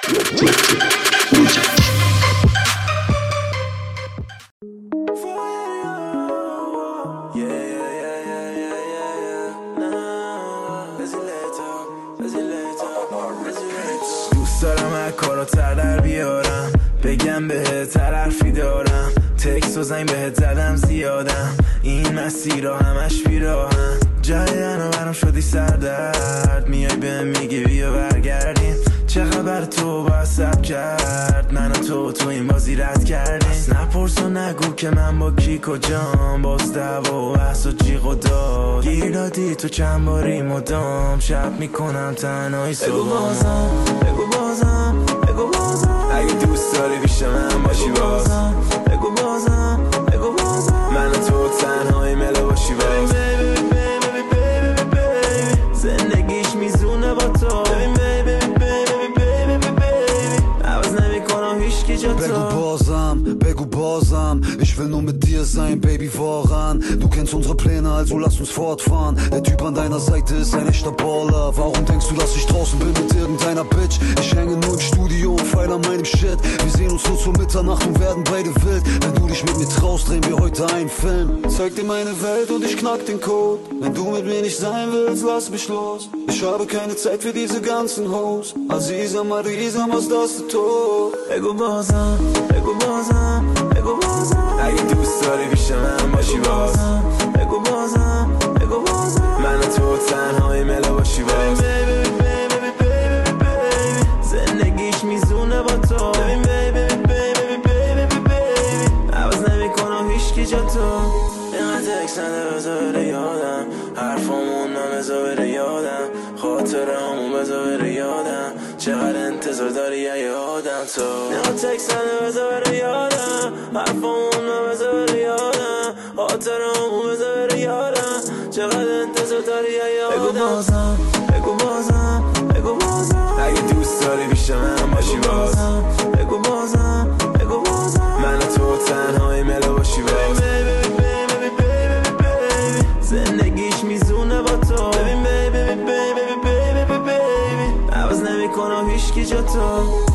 دوست دارم هر کاراتر در بیارم، بگم بهت هر حرفی دارم، تکس و زنگ بهت زدم زیادم، این مسیرها همش بیراهم، جای انا برام شدی سردرد، میای بهم میگی بیا برگردیم، چه خبر تو با سب کرد، من و تو این بازی رد کردیم، نپرس و نگو که من با کی کجام، باز دعوا و بحث و جیغ و داد، گیر دادی تو چند باری مدام، شب میکنم تنهایی صبح، بگو بازم بگو بازم بگو بازم، اگه دوست داری پیش من باشی باز، بگو بازم بگو بازم، من و تو تنهایی مله باشی باز، زندگیش میزونه با تو، Begu Borsam, ich will nur mit dir sein, Baby, voran. Du kennst unsere Pläne, also lass uns fortfahren. Der Typ an deiner Seite ist ein echter Baller. Warum denkst du, dass ich draußen bin mit irgendeiner Bitch? Ich hänge nur im Studio und feil an meinem Shit. Wir sehen uns nur zur Mitternacht und werden beide wild. Wenn du dich mit mir traust, drehen wir heute einen Film. Zeig dir meine Welt und ich knack den Code. Wenn du mit mir nicht sein willst, lass mich los. Ich habe keine Zeit für diese ganzen Hoes. Aziza, Marisa, was das du tust? بگو بازم بگو بازم بگو بازم، اگه دوست داری پیش من باشی باز، بگو بازم بگو بازم، من و تو تنهایی مله باشی باز، زندگیش میزونه با تو، عوض نمیکنم هیچکی جا تو، اینقدر تکس نده بذار بره یادم، حرفامون نمیذار بره یادم، خاطرامون بذار بره یادم، چقدر انتظار داری یه آدم تو، اینقدر تکس نده بذار بره یادم، حرفامون نمیذار بره یادم، خاطرامون بذار بره یادم، چقدر انتظار داری یه آدم، بگو بازم بگو بازم بگو بازم، اگه دوست داری پیش من باشی باز، بگو بازم بگو بازم، من و تو تنهایی مله باشی باز، زندگیش میزونه با تو، عوض نمیکنم هیچکی جا تو.